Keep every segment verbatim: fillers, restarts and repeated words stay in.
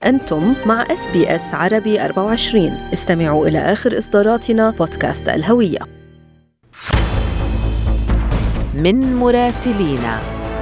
أنتم مع إس بي إس عربي أربعة وعشرين. استمعوا إلى آخر إصداراتنا بودكاست الهوية. من مراسلينا.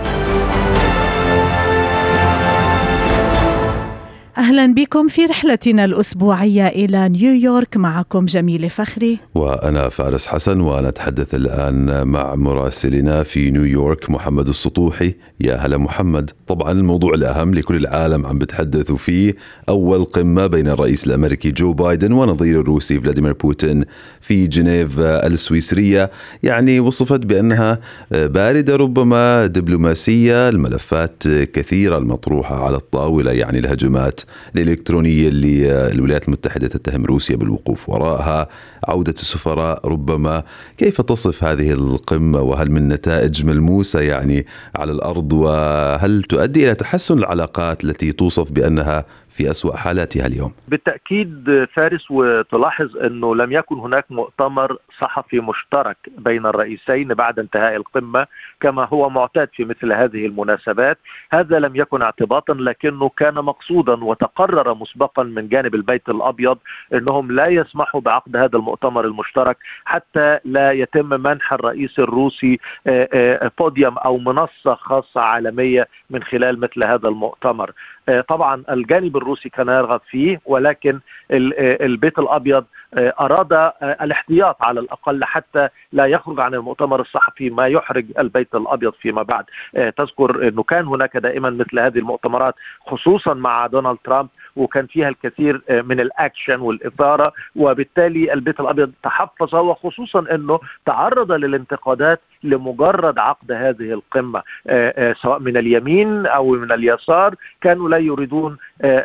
أهلا بكم في رحلتنا الأسبوعية إلى نيويورك. معكم جميلة فخري وأنا فارس حسن، ونتحدث الآن مع مراسلنا في نيويورك محمد السطوحي. يا هلا محمد. طبعا الموضوع الأهم لكل العالم عم بتحدثوا فيه أول قمة بين الرئيس الأمريكي جو بايدن ونظيره الروسي فلاديمير بوتين في جنيف السويسرية. يعني وصفت بأنها باردة ربما دبلوماسية، الملفات كثيرة المطروحة على الطاولة، يعني الهجمات الإلكترونية اللي الولايات المتحدة تتهم روسيا بالوقوف وراءها، عودة السفراء ربما. كيف تصف هذه القمة، وهل من نتائج ملموسة يعني على الأرض، وهل تؤدي إلى تحسن العلاقات التي توصف بأنها في أسوأ حالاتها اليوم؟ بالتأكيد فارس، وتلاحظ أنه لم يكن هناك مؤتمر صحفي مشترك بين الرئيسين بعد انتهاء القمة كما هو معتاد في مثل هذه المناسبات. هذا لم يكن اعتباطا، لكنه كان مقصودا وتقرر مسبقا من جانب البيت الأبيض أنهم لا يسمحوا بعقد هذا المؤتمر المشترك حتى لا يتم منح الرئيس الروسي بوديوم أو منصة خاصة عالمية من خلال مثل هذا المؤتمر. طبعا الجانب الروسي كان يرغب فيه، ولكن البيت الأبيض أراد الاحتياط على الأقل حتى لا يخرج عن المؤتمر الصحفي ما يحرج البيت الأبيض فيما بعد. تذكر أنه كان هناك دائما مثل هذه المؤتمرات خصوصا مع دونالد ترامب، وكان فيها الكثير من الأكشن والإثارة، وبالتالي البيت الأبيض تحفظ، وخصوصا أنه تعرض للانتقادات لمجرد عقد هذه القمة سواء من اليمين أو من اليسار. كانوا لا يريدون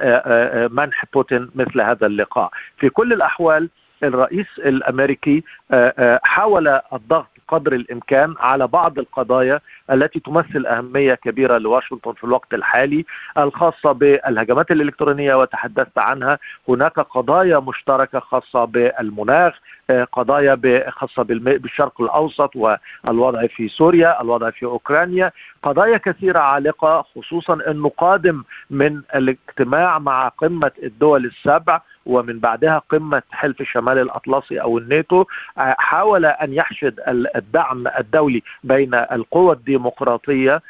منح بوتين مثل هذا اللقاء. في كل الأحوال الرئيس الأمريكي حاول الضغط قدر الإمكان على بعض القضايا التي تمثل أهمية كبيرة لواشنطن في الوقت الحالي، الخاصة بالهجمات الإلكترونية وتحدثت عنها. هناك قضايا مشتركة خاصة بالمناخ، قضايا خاصة بالشرق الأوسط والوضع في سوريا، الوضع في أوكرانيا، قضايا كثيرة عالقة، خصوصا أنه قادم من الاجتماع مع قمة الدول السبع ومن بعدها قمة حلف الشمال الأطلسي أو الناتو. حاول أن يحشد الدعم الدولي بين القوى الديمقراطية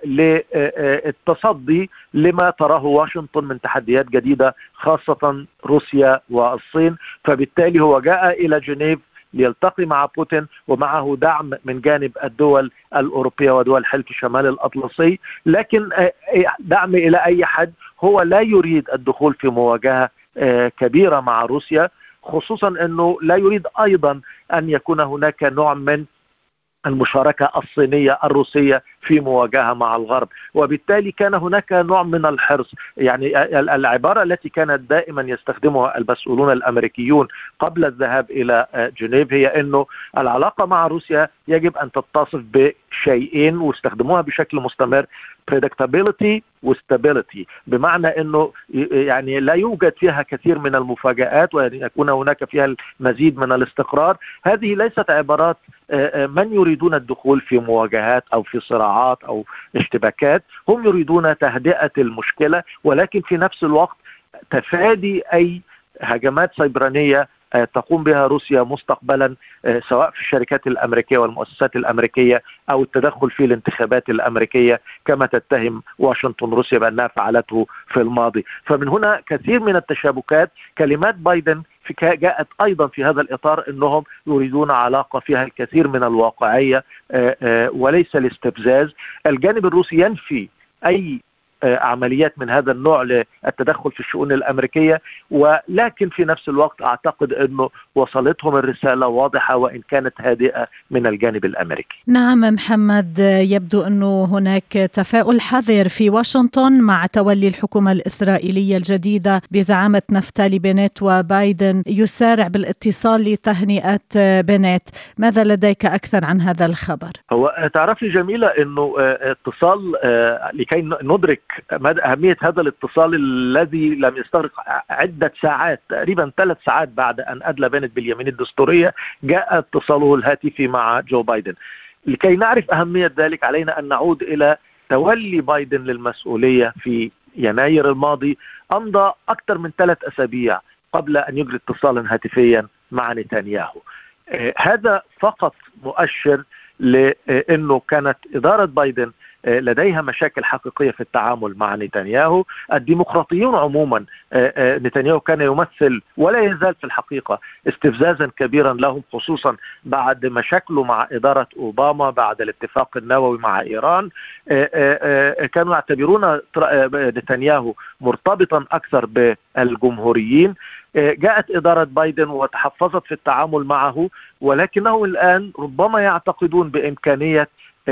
للتصدي لما تراه واشنطن من تحديات جديدة، خاصة روسيا والصين. فبالتالي هو جاء إلى جنيف ليلتقي مع بوتين، ومعه دعم من جانب الدول الأوروبية ودول حلف الشمال الأطلسي، لكن دعم إلى أي حد. هو لا يريد الدخول في مواجهة كبيرة مع روسيا، خصوصا أنه لا يريد أيضا أن يكون هناك نوع من المشاركة الصينية الروسية في مواجهة مع الغرب. وبالتالي كان هناك نوع من الحرص. يعني العبارة التي كانت دائما يستخدمها المسؤولون الأمريكيون قبل الذهاب إلى جنيف هي أنه العلاقة مع روسيا يجب أن تتصف بشيئين، واستخدموها بشكل مستمر: predictability وstability، بمعنى أنه يعني لا يوجد فيها كثير من المفاجآت وأن يكون هناك فيها المزيد من الاستقرار. هذه ليست عبارات من يريدون الدخول في مواجهات أو في صراعات أو اشتباكات، هم يريدون تهدئة المشكلة، ولكن في نفس الوقت تفادي أي هجمات سيبرانية تقوم بها روسيا مستقبلا، سواء في الشركات الأمريكية والمؤسسات الأمريكية أو التدخل في الانتخابات الأمريكية كما تتهم واشنطن روسيا بأنها فعلته في الماضي. فمن هنا كثير من التشابكات. كلمات بايدن جاءت أيضا في هذا الإطار، أنهم يريدون علاقة فيها الكثير من الواقعية وليس الاستفزاز. الجانب الروسي ينفي أي عمليات من هذا النوع للتدخل في الشؤون الأمريكية، ولكن في نفس الوقت أعتقد أنه وصلتهم الرسالة واضحة وإن كانت هادئة من الجانب الأمريكي. نعم محمد، يبدو أنه هناك تفاؤل حذر في واشنطن مع تولي الحكومة الإسرائيلية الجديدة بزعامة نفتالي بنت، وبايدن يسارع بالاتصال لتهنئة بنت. ماذا لديك أكثر عن هذا الخبر؟ هو تعرفي جميلة أنه اتصال لكي ندرك مدى أهمية هذا الاتصال الذي لم يستغرق عدة ساعات، تقريبا ثلاث ساعات بعد أن أدلى بنت باليمين الدستورية، جاء اتصاله الهاتفي مع جو بايدن. لكي نعرف أهمية ذلك علينا أن نعود إلى تولي بايدن للمسؤولية في يناير الماضي. أمضى أكثر من ثلاث أسابيع قبل أن يجري اتصالا هاتفيا مع نتنياهو. هذا فقط مؤشر لأنه كانت إدارة بايدن لديها مشاكل حقيقية في التعامل مع نتنياهو. الديمقراطيون عموما نتنياهو كان يمثل ولا يزال في الحقيقة استفزازا كبيرا لهم، خصوصا بعد مشاكله مع إدارة أوباما بعد الاتفاق النووي مع إيران. كانوا يعتبرون نتنياهو مرتبطا أكثر بالجمهوريين. جاءت إدارة بايدن وتحفظت في التعامل معه، ولكنهم الآن ربما يعتقدون بإمكانية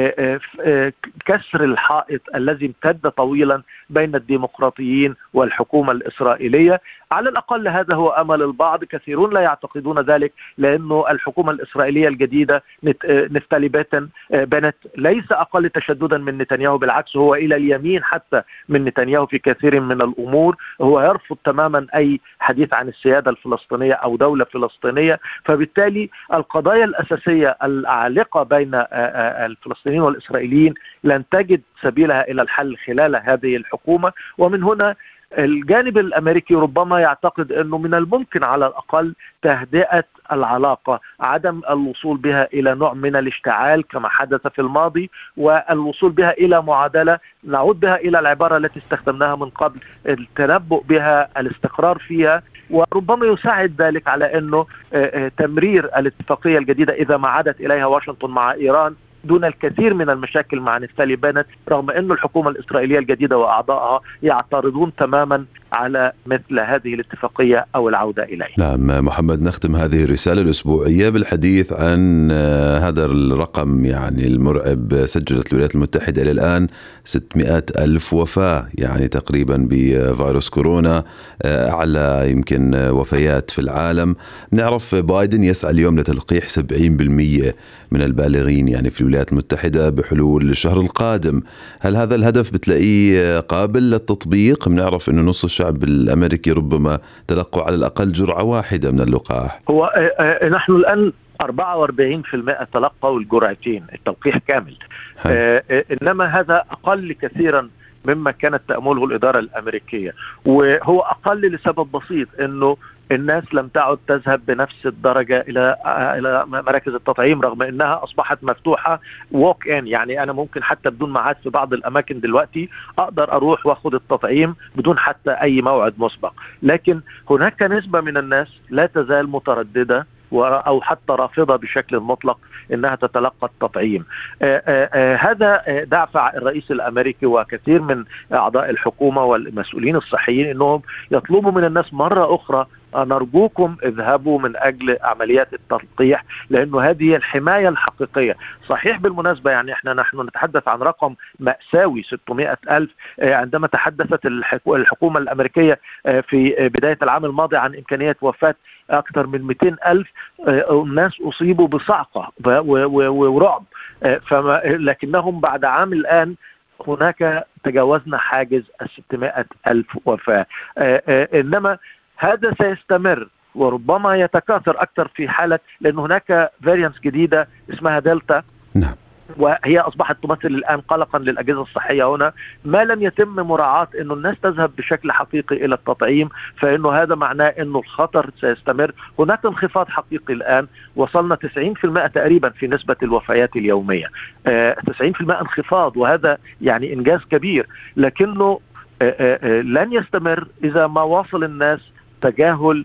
كسر الحائط الذي امتد طويلا بين الديمقراطيين والحكومة الإسرائيلية. على الأقل هذا هو أمل البعض، كثيرون لا يعتقدون ذلك، لأنه الحكومة الإسرائيلية الجديدة نفتالي بنت ليس أقل تشددا من نتنياهو، بالعكس هو إلى اليمين حتى من نتنياهو في كثير من الأمور. هو يرفض تماما أي حديث عن السيادة الفلسطينية أو دولة فلسطينية، فبالتالي القضايا الأساسية العالقة بين الفلسطينيين والإسرائيليين لن تجد سبيلها إلى الحل خلال هذه الحكومة. ومن هنا الجانب الأمريكي ربما يعتقد أنه من الممكن على الأقل تهدئة العلاقة، عدم الوصول بها إلى نوع من الاشتعال كما حدث في الماضي، والوصول بها إلى معادلة نعود بها إلى العبارة التي استخدمناها من قبل، التنبؤ بها، الاستقرار فيها. وربما يساعد ذلك على أنه تمرير الاتفاقية الجديدة إذا ما عادت إليها واشنطن مع إيران دون الكثير من المشاكل مع نفتالي بنت، رغم أن الحكومة الإسرائيلية الجديدة وأعضائها يعترضون تماما على مثل هذه الاتفاقية أو العودة إليها. نعم محمد، نختم هذه الرسالة الأسبوعية بالحديث عن هذا الرقم يعني المرعب. سجلت الولايات المتحدة إلى الآن ستمائة ألف وفاة يعني تقريبا بفيروس كورونا، أعلى يمكن وفيات في العالم. نعرف بايدن يسعى اليوم لتلقيح سبعين بالمئة من البالغين يعني في الولايات المتحدة بحلول الشهر القادم. هل هذا الهدف بتلاقيه قابل للتطبيق؟ بنعرف أنه نص الشعب الأمريكي ربما تلقوا على الأقل جرعة واحدة من اللقاح. هو نحن الآن أربعة وأربعين بالمئة تلقوا الجرعتين، التلقيح كامل. آه إنما هذا أقل كثيرا مما كانت تأمله الإدارة الأمريكية، وهو أقل لسبب بسيط، أنه الناس لم تعد تذهب بنفس الدرجة إلى إلى مراكز التطعيم، رغم أنها أصبحت مفتوحة ووك إن. يعني أنا ممكن حتى بدون ميعاد في بعض الأماكن دلوقتي أقدر أروح وأخذ التطعيم بدون حتى أي موعد مسبق. لكن هناك نسبة من الناس لا تزال مترددة أو حتى رافضة بشكل مطلق إنها تتلقى التطعيم. آآ آآ هذا دافع الرئيس الأمريكي وكثير من أعضاء الحكومة والمسؤولين الصحيين إنهم يطلبوا من الناس مرة أخرى نرجوكم اذهبوا من أجل عمليات التلقيح، لأنه هذه الحماية الحقيقية. صحيح بالمناسبة يعني إحنا نحن نتحدث عن رقم مأساوي ستمائة ألف، عندما تحدثت الحكومة الأمريكية في بداية العام الماضي عن إمكانية وفاة أكثر من مئتين ألف ناس أصيبوا بصعقة ورعب، لكنهم بعد عام الآن هناك تجاوزنا حاجز الستمائة ألف وفاة. إنما هذا سيستمر وربما يتكاثر أكثر في حالة، لأن هناك فاريانس جديدة اسمها دلتا. نعم. وهي أصبحت تمثل الآن قلقا للأجهزة الصحية هنا، ما لم يتم مراعاة أنه الناس تذهب بشكل حقيقي إلى التطعيم، فإنه هذا معناه أنه الخطر سيستمر. هناك انخفاض حقيقي الآن، وصلنا تسعين بالمئة تقريبا في نسبة الوفيات اليومية، تسعين بالمئة انخفاض، وهذا يعني إنجاز كبير، لكنه لن يستمر إذا ما واصل الناس تجاهل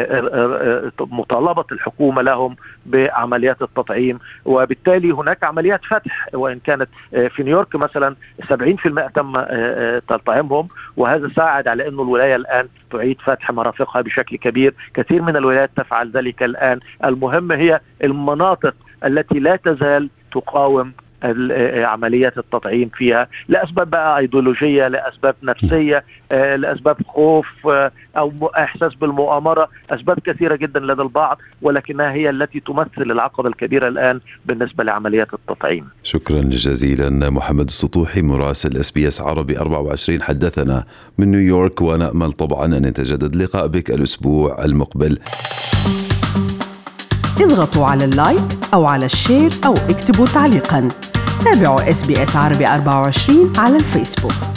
مطالبة الحكومة لهم بعمليات التطعيم. وبالتالي هناك عمليات فتح، وإن كانت في نيويورك مثلا سبعين بالمئة تم تطعيمهم، وهذا ساعد على أنه الولاية الآن تعيد فتح مرافقها بشكل كبير. كثير من الولايات تفعل ذلك الآن. المهم هي المناطق التي لا تزال تقاوم عمليات التطعيم فيها لأسباب بقى أيديولوجية، لأسباب نفسية، لأسباب خوف أو إحساس بالمؤامرة، أسباب كثيرة جدا لدى البعض، ولكنها هي التي تمثل العقبة الكبيرة الآن بالنسبة لعمليات التطعيم. شكرا جزيلا محمد السطوحي مراسل اس بي اس عربي أربعة وعشرين حدثنا من نيويورك، ونأمل طبعا أن يتجدد لقاء بك الأسبوع المقبل. اضغطوا على اللايك أو على الشير أو اكتبوا تعليقا. تابعوا اس بي اس عربي أربعة وعشرين على الفيسبوك.